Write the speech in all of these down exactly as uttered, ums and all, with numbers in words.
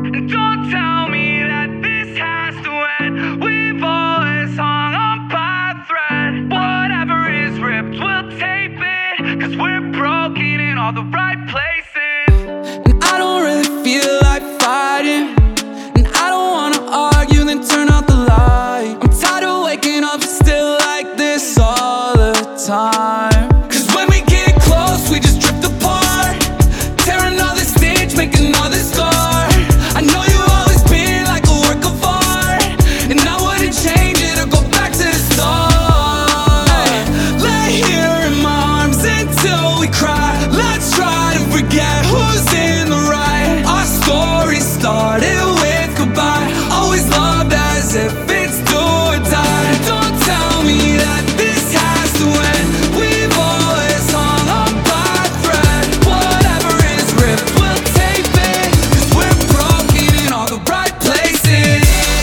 And don't tell me that this has to end. We've always hung on by a thread. Whatever is ripped, we'll tape it, 'cause we're broken in all the right places. And I don't really feel like fighting, and I don't wanna argue, then turn out the light. I'm tired of waking up still like this all the time. 'Cause when we get close, we just drift apart. Tear another stitch, make another scar. I know you've always been like a work of art, and I wouldn't change it or go back to the start. Lay here in my arms until we cry. Let's try to forget who's in the right. Our story started with goodbye, always loved as if it's do or die. Don't tell me that this has to end. We've always hung on by a thread. Whatever is ripped, we'll tape it, 'cause we're broken in all the right places.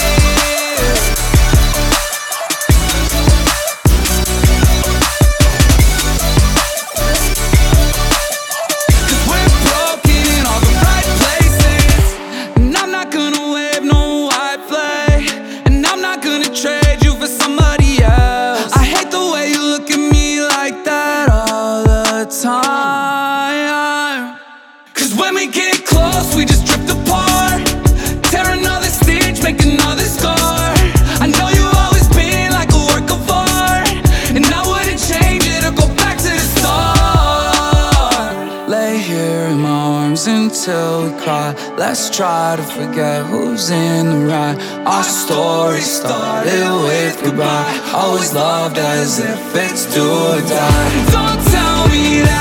'Cause we're broken in all the right places. And I'm not gonna wave no white flag, and I'm not gonna trade you for somebody else. I hate the way you look at me like that all the time. 'Cause when we get close, we just drift apart. Tear another stitch, make another scar. I know you've always been like a work of art, and I wouldn't change it or go back to the start. Lay here in my arms until we cry. Let's try to forget who's in the right. Our story started with goodbye, always loved as if it's do or die. Don't tell me that